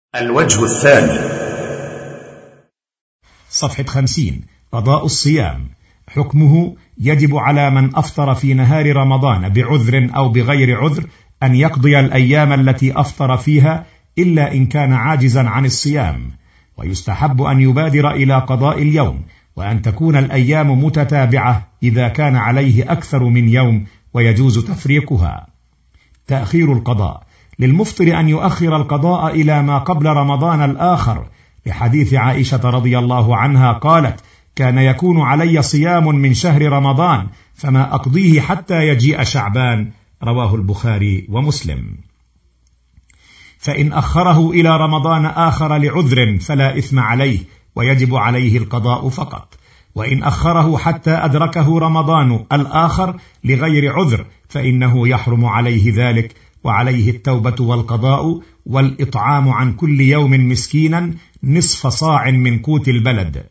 الوجه الثاني، صفحة 50. قضاء الصيام. حكمه: يجب على من أفطر في نهار رمضان بعذر أو بغير عذر أن يقضي الأيام التي أفطر فيها إلا إن كان عاجزا عن الصيام، ويستحب أن يبادر إلى قضاء اليوم، وأن تكون الأيام متتابعة إذا كان عليه أكثر من يوم، ويجوز تفريقها. تأخير القضاء: للمفطر أن يؤخر القضاء إلى ما قبل رمضان الآخر، لحديث عائشة رضي الله عنها قالت: كان يكون علي صيام من شهر رمضان فما أقضيه حتى يجيء شعبان، رواه البخاري ومسلم. فإن أخره إلى رمضان آخر لعذر فلا إثم عليه، ويجب عليه القضاء فقط. وإن أخره حتى أدركه رمضان الآخر لغير عذر فإنه يحرم عليه ذلك، وعليه التوبة والقضاء والإطعام عن كل يوم مسكينا نصف صاع من قوت البلد.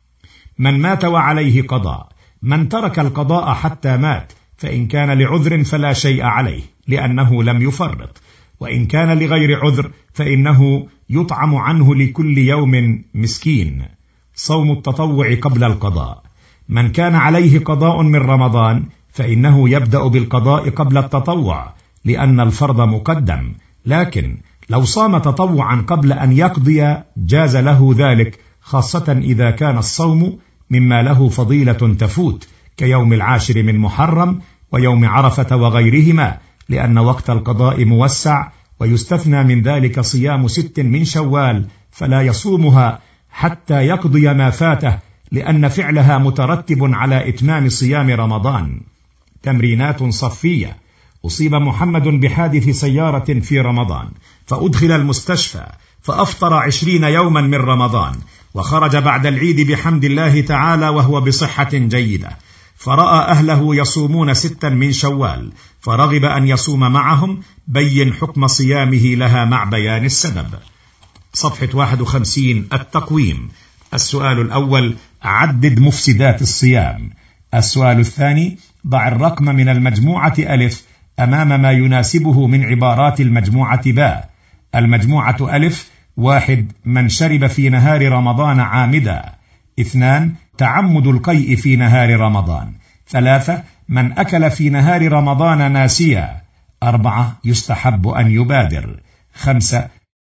من مات وعليه قضاء: من ترك القضاء حتى مات فإن كان لعذر فلا شيء عليه لأنه لم يفرط، وإن كان لغير عذر فإنه يطعم عنه لكل يوم مسكين. صوم التطوع قبل القضاء: من كان عليه قضاء من رمضان فإنه يبدأ بالقضاء قبل التطوع لأن الفرض مقدم، لكن لو صام تطوعا قبل أن يقضي جاز له ذلك، خاصة إذا كان الصوم مما له فضيلة تفوت كيوم 10 من محرم ويوم عرفة وغيرهما، لأن وقت القضاء موسع، ويستثنى من ذلك صيام 6 من شوال فلا يصومها حتى يقضي ما فاته، لأن فعلها مترتب على إتمام صيام رمضان. تمرينات صفية: أصيب محمد بحادث سيارة في رمضان فأدخل المستشفى، فأفطر 20 يوما من رمضان، وخرج بعد العيد بحمد الله تعالى وهو بصحة جيدة، فرأى أهله يصومون 6 من شوال فرغب أن يصوم معهم. بين حكم صيامه لها مع بيان السبب. صفحة 51. التقويم. السؤال الأول: عدد مفسدات الصيام. السؤال الثاني: ضع الرقم من المجموعة ألف أمام ما يناسبه من عبارات المجموعة باء. المجموعة ألف: 1. من شرب في نهار رمضان عامدا. 2. تعمد القيء في نهار رمضان. 3. من أكل في نهار رمضان ناسيا. 4. يستحب أن يبادر. 5.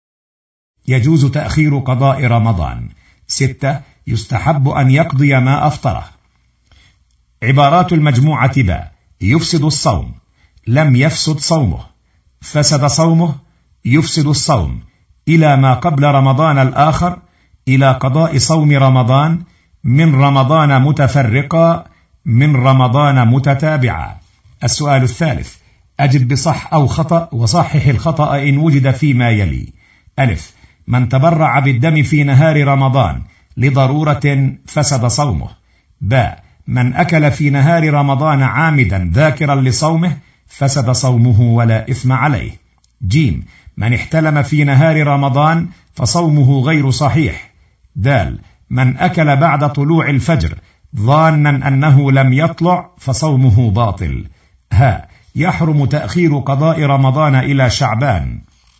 يجوز تأخير قضاء رمضان. 6. يستحب أن يقضي ما أفطره. عبارات المجموعة باء: يفسد الصوم، لم يفسد صومه، فسد صومه، يفسد الصوم، إلى ما قبل رمضان الآخر، إلى قضاء صوم رمضان، من رمضان متفرقا، من رمضان متتابعا. السؤال الثالث: أجب بصح أو خطأ وصحح الخطأ إن وجد فيما يلي. ألف: من تبرع بالدم في نهار رمضان لضرورة فسد صومه. باء: من أكل في نهار رمضان عامدا ذاكرا لصومه فسد صومه ولا إثم عليه. جيم: من احتلم في نهار رمضان فصومه غير صحيح. دال: من أكل بعد طلوع الفجر ظانا أنه لم يطلع فصومه باطل. ها: يحرم تأخير قضاء رمضان إلى شعبان.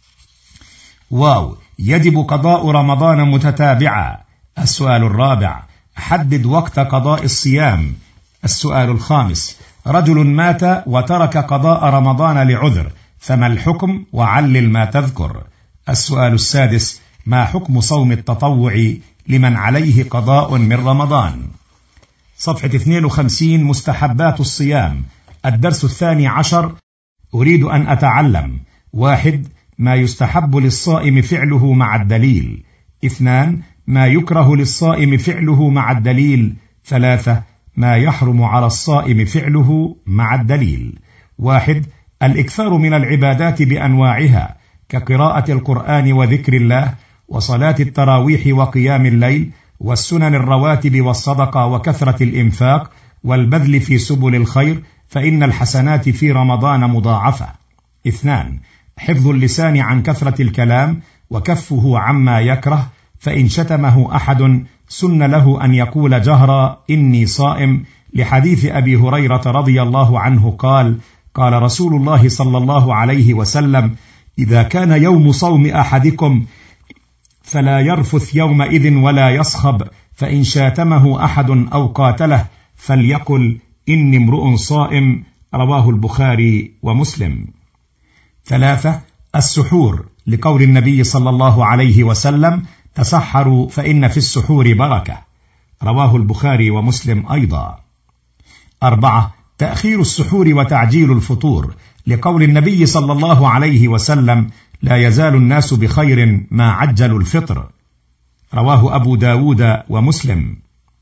واو: يجب قضاء رمضان متتابعا. السؤال الرابع: حدد وقت قضاء الصيام. السؤال الخامس: رجل مات وترك قضاء رمضان لعذر، فما الحكم وعلل ما تذكر. السؤال السادس: ما حكم صوم التطوع لمن عليه قضاء من رمضان. صفحة 52. مستحبات الصيام. الدرس 12. أريد أن أتعلم: 1. ما يستحب للصائم فعله مع الدليل. 2. ما يكره للصائم فعله مع الدليل. 3. ما يحرم على الصائم فعله مع الدليل. 1. الإكثار من العبادات بأنواعها كقراءة القرآن وذكر الله وصلاة التراويح وقيام الليل والسنن الرواتب والصدقة وكثرة الإنفاق والبذل في سبل الخير، فإن الحسنات في رمضان مضاعفة. 2. حفظ اللسان عن كثرة الكلام وكفه عما يكره، فإن شتمه أحد سن له أن يقول جهرا: إني صائم، لحديث أبي هريرة رضي الله عنه قال: قال رسول الله صلى الله عليه وسلم: إذا كان يوم صوم أحدكم فلا يرفث يومئذ ولا يصخب، فإن شاتمه أحد أو قاتله فليقل إني امرؤ صائم. رواه البخاري ومسلم. 3. السحور، لقول النبي صلى الله عليه وسلم: تسحروا فإن في السحور بركة. رواه البخاري ومسلم أيضا. 4. تأخير السحور وتعجيل الفطور، لقول النبي صلى الله عليه وسلم: لا يزال الناس بخير ما عجلوا الفطر. رواه أبو داود ومسلم.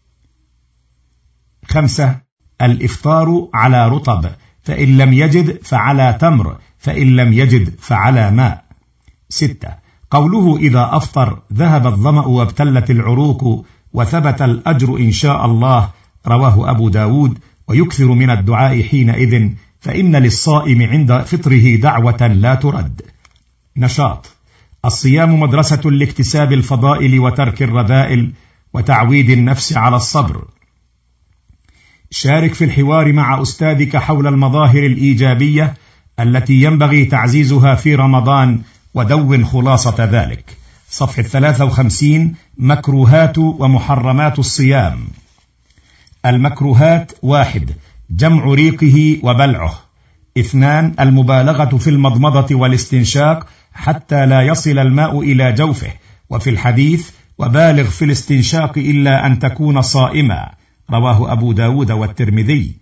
5. الإفطار على رطب، فإن لم يجد فعلى تمر، فإن لم يجد فعلى ماء. 6. قوله: إذا أفطر ذهب الظمأ وابتلت العروق وثبت الأجر إن شاء الله. رواه أبو داود. ويكثر من الدعاء حينئذ، فإن للصائم عند فطره دعوة لا ترد. نشاط: الصيام مدرسة لاكتساب الفضائل وترك الرذائل وتعويد النفس على الصبر. شارك في الحوار مع أستاذك حول المظاهر الإيجابية التي ينبغي تعزيزها في رمضان، ودون خلاصة ذلك. صفحة 53. مكروهات ومحرمات الصيام. المكروهات: 1. جمع ريقه وبلعه. 2. المبالغة في المضمضة والاستنشاق حتى لا يصل الماء إلى جوفه، وفي الحديث: وبالغ في الاستنشاق إلا أن تكون صائما. رواه أبو داود والترمذي.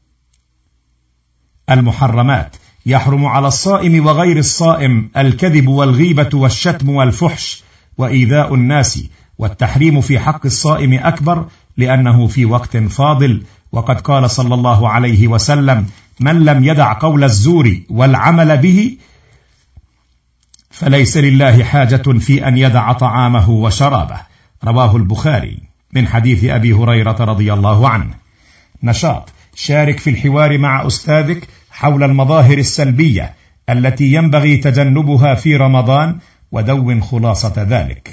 المحرمات: يحرم على الصائم وغير الصائم الكذب والغيبة والشتم والفحش وإيذاء الناس، والتحريم في حق الصائم أكبر لأنه في وقت فاضل، وقد قال صلى الله عليه وسلم: من لم يدع قول الزور والعمل به فليس لله حاجة في أن يدع طعامه وشرابه. رواه البخاري من حديث أبي هريرة رضي الله عنه. نشاط: شارك في الحوار مع أستاذك حول المظاهر السلبية التي ينبغي تجنبها في رمضان، ودون خلاصة ذلك.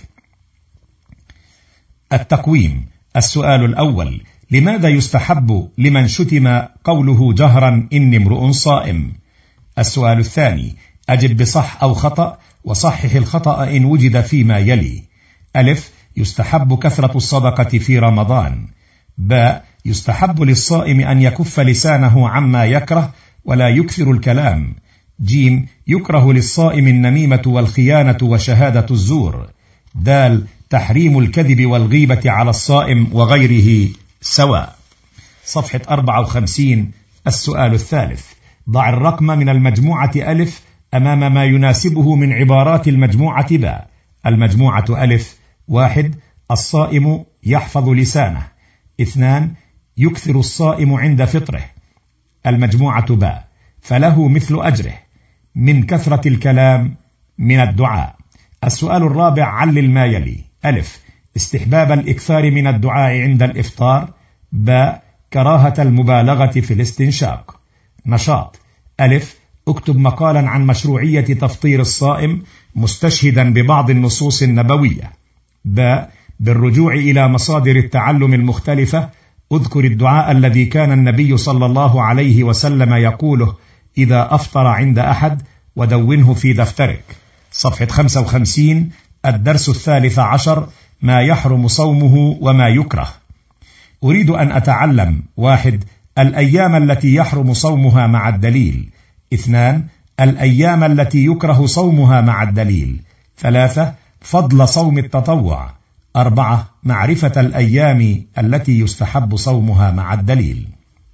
التقويم. السؤال الأول: لماذا يستحب لمن شتم قوله جهرا إني امرؤ صائم؟ السؤال الثاني: أجب بصح أو خطأ، وصحح الخطأ إن وجد فيما يلي. ألف: يستحب كثرة الصدقة في رمضان. باء: يستحب للصائم أن يكف لسانه عما يكره ولا يكثر الكلام. جيم: يكره للصائم النميمة والخيانة وشهادة الزور. دال: تحريم الكذب والغيبة على الصائم وغيره سواء. صفحة 54. السؤال الثالث: ضع الرقم من المجموعة ألف أمام ما يناسبه من عبارات المجموعة باء. المجموعة ألف: 1. الصائم يحفظ لسانه. 2. يكثر الصائم عند فطره. المجموعة باء: فله مثل أجره من كثرة الكلام من الدعاء. السؤال الرابع: علل ما يلي. ألف: استحباب الإكثار من الدعاء عند الإفطار. باء: كراهة المبالغة في الاستنشاق. نشاط: ألف: اكتب مقالا عن مشروعية تفطير الصائم مستشهدا ببعض النصوص النبوية. باء: بالرجوع إلى مصادر التعلم المختلفة اذكر الدعاء الذي كان النبي صلى الله عليه وسلم يقوله إذا أفطر عند أحد، ودونه في دفترك. صفحة 55. الدرس 13: ما يحرم صومه وما يكره. أريد أن أتعلم: 1. الأيام التي يحرم صومها مع الدليل. 2. الأيام التي يكره صومها مع الدليل. 3. فضل صوم التطوع. 4. معرفة الأيام التي يستحب صومها مع الدليل.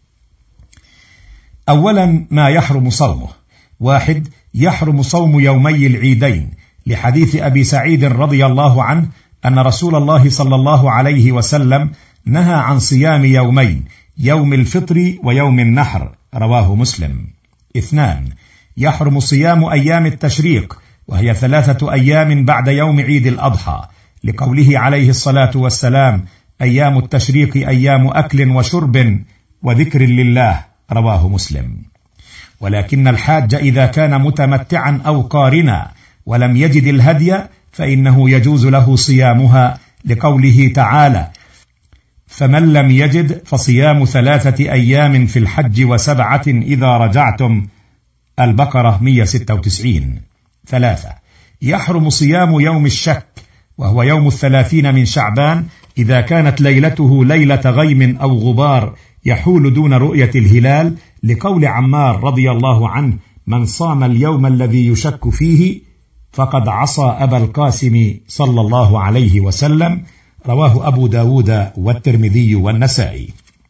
أولا، ما يحرم صومه. 1. يحرم صوم يومي العيدين، لحديث أبي سعيد رضي الله عنه أن رسول الله صلى الله عليه وسلم نهى عن صيام يومين، يوم الفطر ويوم النحر. رواه مسلم. 2. يحرم صيام أيام التشريق، وهي 3 أيام بعد يوم عيد الأضحى، لقوله عليه الصلاة والسلام: أيام التشريق أيام أكل وشرب وذكر لله. رواه مسلم. ولكن الحاج إذا كان متمتعا أو قارنا ولم يجد الهدي فإنه يجوز له صيامها، لقوله تعالى: فمن لم يجد فصيام 3 أيام في الحج و7 إذا رجعتم. البقرة 196. 3. يحرم صيام يوم الشك، وهو يوم 30 من شعبان إذا كانت ليلته ليلة غيم أو غبار يحول دون رؤية الهلال، لقول عمار رضي الله عنه: من صام اليوم الذي يشك فيه فقد عصى أبا القاسم صلى الله عليه وسلم. رواه أبو داود والترمذي والنسائي.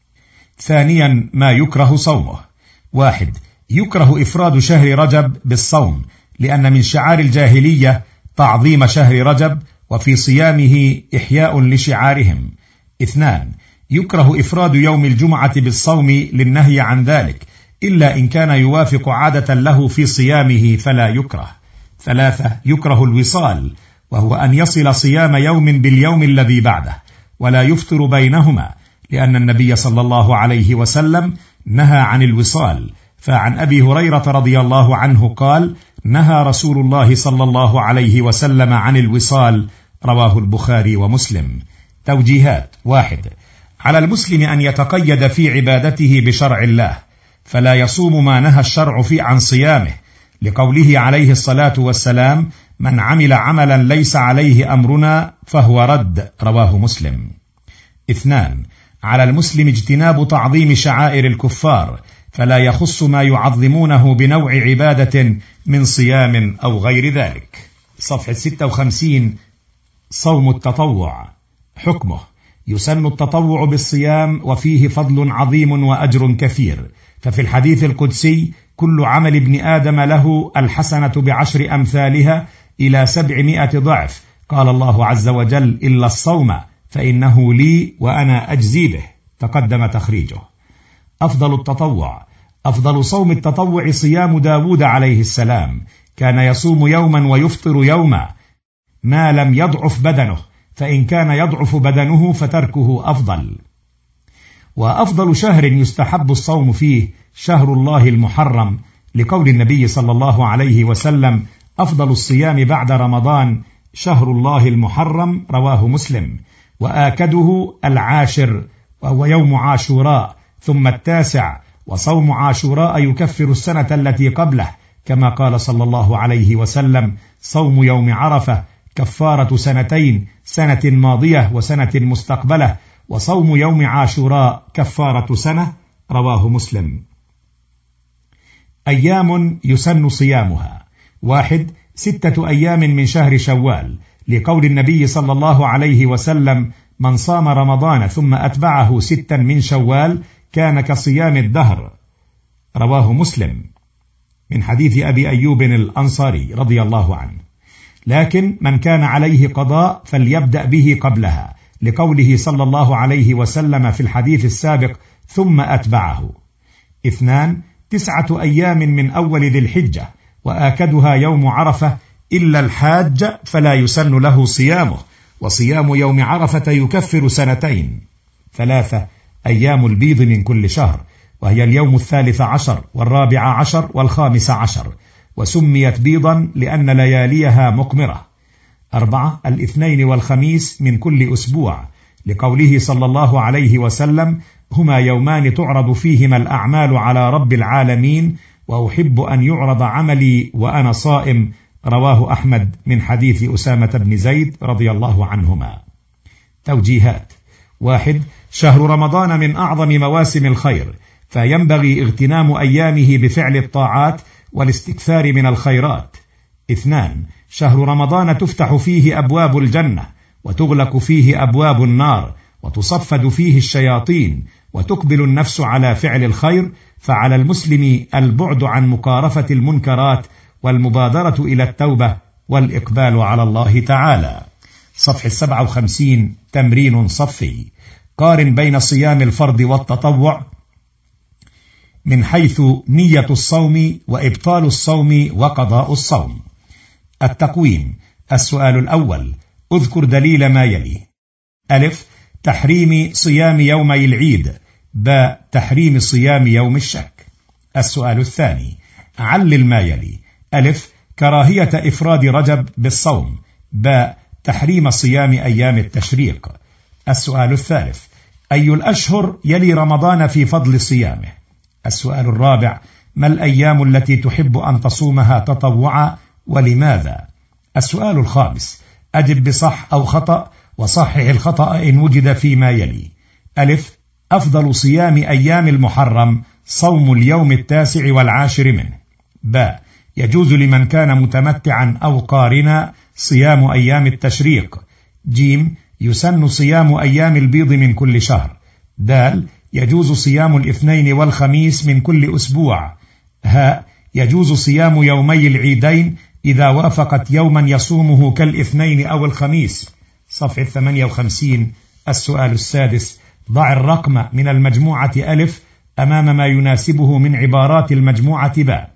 ثانيا، ما يكره صومه. 1. يكره إفراد شهر رجب بالصوم، لأن من شعار الجاهلية تعظيم شهر رجب، وفي صيامه إحياء لشعارهم. 2. يكره إفراد يوم الجمعة بالصوم للنهي عن ذلك، إلا إن كان يوافق عادة له في صيامه فلا يكره. 3. يكره الوصال، وهو أن يصل صيام يوم باليوم الذي بعده ولا يفطر بينهما، لأن النبي صلى الله عليه وسلم نهى عن الوصال. فعن أبي هريرة رضي الله عنه قال: نهى رسول الله صلى الله عليه وسلم عن الوصال. رواه البخاري ومسلم. توجيهات. 1. على المسلم أن يتقيد في عبادته بشرع الله، فلا يصوم ما نهى الشرع فيه عن صيامه، لقوله عليه الصلاة والسلام: من عمل عملا ليس عليه أمرنا فهو رد. رواه مسلم. 2. على المسلم اجتناب تعظيم شعائر الكفار، فلا يخص ما يعظمونه بنوع عبادة من صيام أو غير ذلك. صفحة 56. صوم التطوع. حكمه: يسن التطوع بالصيام، وفيه فضل عظيم وأجر كثير. ففي الحديث القدسي: كل عمل ابن آدم له الحسنة ب10 أمثالها إلى 700 ضعف. قال الله عز وجل: إلا الصوم فإنه لي وأنا أجزي به. تقدم تخريجه. أفضل التطوع. أفضل صوم التطوع صيام داود عليه السلام، كان يصوم يوما ويفطر يوما ما لم يضعف بدنه، فإن كان يضعف بدنه فتركه أفضل. وأفضل شهر يستحب الصوم فيه شهر الله المحرم، لقول النبي صلى الله عليه وسلم: أفضل الصيام بعد رمضان شهر الله المحرم. رواه مسلم. وآكده 10، وهو يوم عاشوراء، ثم 9، وصوم عاشوراء يكفر السنة التي قبله، كما قال صلى الله عليه وسلم: صوم يوم عرفة كفارة 2 سنة ماضية وسنة مستقبلة، وصوم يوم عاشوراء كفارة سنة. رواه مسلم. أيام يسن صيامها. 1. 6 أيام من شهر شوال، لقول النبي صلى الله عليه وسلم: من صام رمضان ثم أتبعه 6 من شوال كان كصيام الدهر. رواه مسلم، من حديث أبي أيوب الأنصاري رضي الله عنه. لكن من كان عليه قضاء فليبدأ به قبلها، لقوله صلى الله عليه وسلم في الحديث السابق: ثم أتبعه. 2. 9 أيام من أول ذي الحجة، وآكدها يوم عرفة، إلا الحاج فلا يسن له صيامه، وصيام يوم عرفة يكفر 2. 3. أيام البيض من كل شهر، وهي اليوم 13 و14 و15، وسميت بيضا لأن لياليها مقمرة. 4. الاثنين والخميس من كل أسبوع، لقوله صلى الله عليه وسلم: هما يومان تعرض فيهما الأعمال على رب العالمين، وأحب أن يعرض عملي وأنا صائم. رواه أحمد، من حديث أسامة بن زيد رضي الله عنهما. توجيهات. 1. شهر رمضان من أعظم مواسم الخير، فينبغي اغتنام أيامه بفعل الطاعات والاستكثار من الخيرات. 2. شهر رمضان تفتح فيه أبواب الجنة، وتغلق فيه أبواب النار، وتصفد فيه الشياطين، وتقبل النفس على فعل الخير، فعلى المسلم البعد عن مقارفة المنكرات والمبادرة إلى التوبة والإقبال على الله تعالى. صفحة 57. تمرين صفي. قارن بين صيام الفرض والتطوع من حيث نية الصوم وإبطال الصوم وقضاء الصوم. التقويم. السؤال الأول: اذكر دليل ما يلي: أ. تحريم صيام يومي العيد. ب. تحريم صيام يوم الشك. السؤال الثاني: علل ما يلي: أ. كراهية إفراد رجب بالصوم. ب. تحريم صيام أيام التشريق. السؤال الثالث: أي الأشهر يلي رمضان في فضل صيامه؟ السؤال الرابع: ما الأيام التي تحب أن تصومها تطوعا ولماذا؟ السؤال الخامس: أجب بصح أو خطأ، وصحح الخطأ إن وجد فيما يلي. ألف: أفضل صيام أيام المحرم صوم اليوم 9 والعاشر منه. باء: يجوز لمن كان متمتعا أو قارنا صيام أيام التشريق. جيم: يسن صيام أيام البيض من كل شهر. دال: يجوز صيام الاثنين والخميس من كل أسبوع. هاء: يجوز صيام يومي العيدين إذا وافقت يوما يصومه كالاثنين أو الخميس. صفحة 58. السؤال السادس: ضع الرقم من المجموعة ألف أمام ما يناسبه من عبارات المجموعة باء.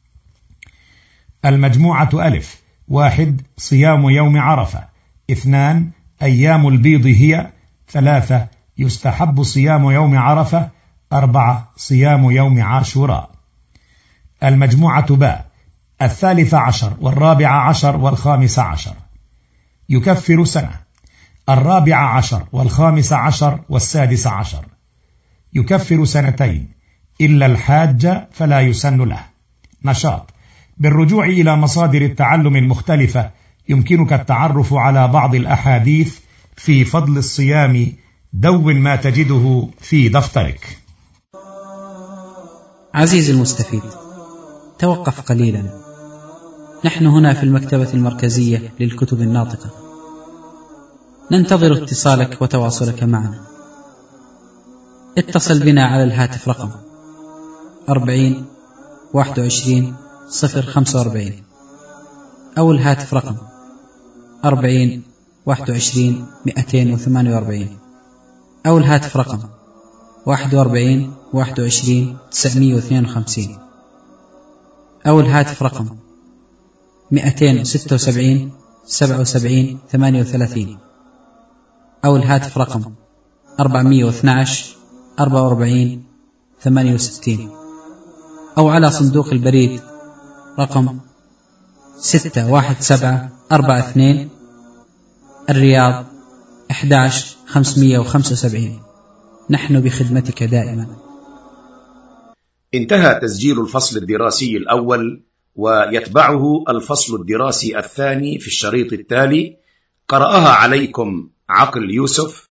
المجموعة ألف: 1. صيام يوم عرفة. 2. أيام البيض هي. 3. يستحب صيام يوم عرفة. 4. صيام يوم عاشوراء. المجموعة باء: 13 و14 و15. يكفر سنة. 14 و15 و16. يكفر سنتين إلا الحاج فلا يسن له. نشاط: بالرجوع إلى مصادر التعلم المختلفة يمكنك التعرف على بعض الأحاديث في فضل الصيام. دون ما تجده في دفترك. عزيزي المستفيد، توقف قليلا. نحن هنا في المكتبة المركزية للكتب الناطقة، ننتظر اتصالك وتواصلك معنا. اتصل بنا على الهاتف رقم 40 21 045 أو الهاتف رقم 40 21 248 أو الهاتف رقم 41 21 952 أو الهاتف رقم 276 77 38 أو الهاتف رقم 412 44 68 أو على صندوق البريد رقم 61742 الرياض 11575. نحن بخدمتك دائما. انتهى تسجيل الفصل الدراسي الأول، ويتبعه الفصل الدراسي الثاني في الشريط التالي. قرأها عليكم عقل يوسف.